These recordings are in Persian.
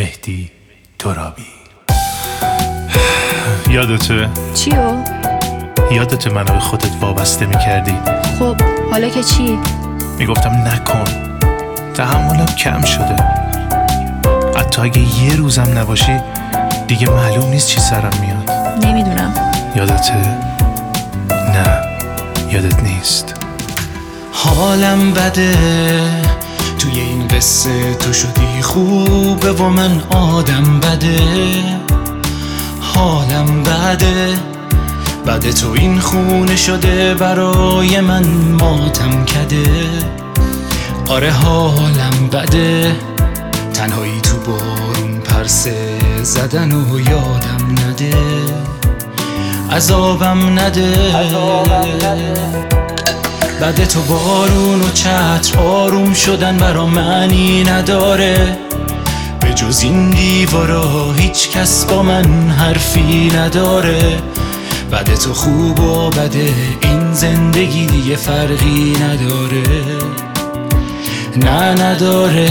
مهدی ترابی. یادته؟ چیو؟ یادته منو به خودت وابسته میکردی؟ خب حالا که چی؟ میگفتم نکن، تحملم کم شده، حتی اگه یه روزم نباشی دیگه معلوم نیست چی سرم میاد. نمیدونم. یادته؟ نه یادت نیست. حالم بده توی این قصه، تو شدی خوبه و من آدم بده. حالم بده تو این خونه شده برای من ماتم کده. آره حالم بده، تنهایی تو بارون پرسه زدن و یادم نده، عذابم نده. بده تو بارون و چتر آروم شدن برا معنی نداره، به جز این دیوارا هیچ کس با من حرفی نداره. بده تو خوب و بده این زندگی دیگه فرقی نداره، نه نداره.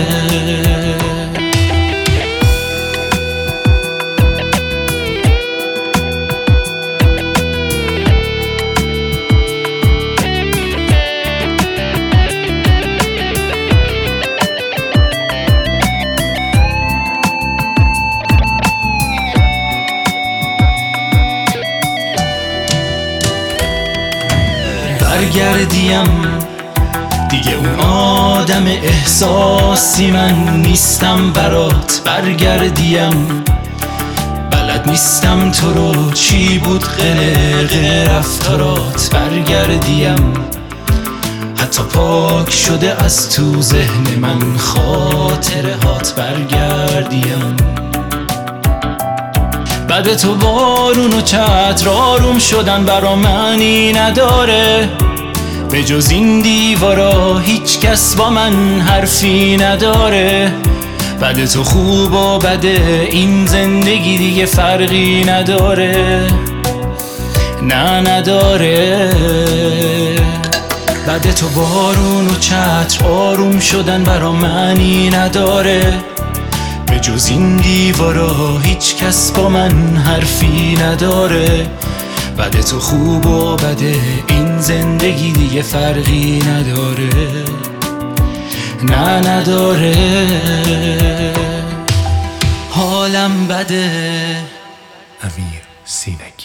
برگردیم دیگه اون آدم احساسی من نیستم برات. برگردیم بلد نیستم تو رو چی بود قلق رفتارات. برگردیم حتی پاک شده از تو ذهن من خاطره هات. برگردیم بعد تو بارون و چتر آروم شدن برا معنی نداره، به جز این دیوارا هیچ کس با من حرفی نداره. بعد تو خوب و بده این زندگی دیگه فرقی نداره، نه نداره. بعد تو بارون و چتر آروم شدن برا معنی نداره، به جز این دیوارا هیچ کس با من حرفی نداره. بده تو خوب و بده این زندگی دیگه فرقی نداره، نه نداره. حالم بده. امیر سینگی.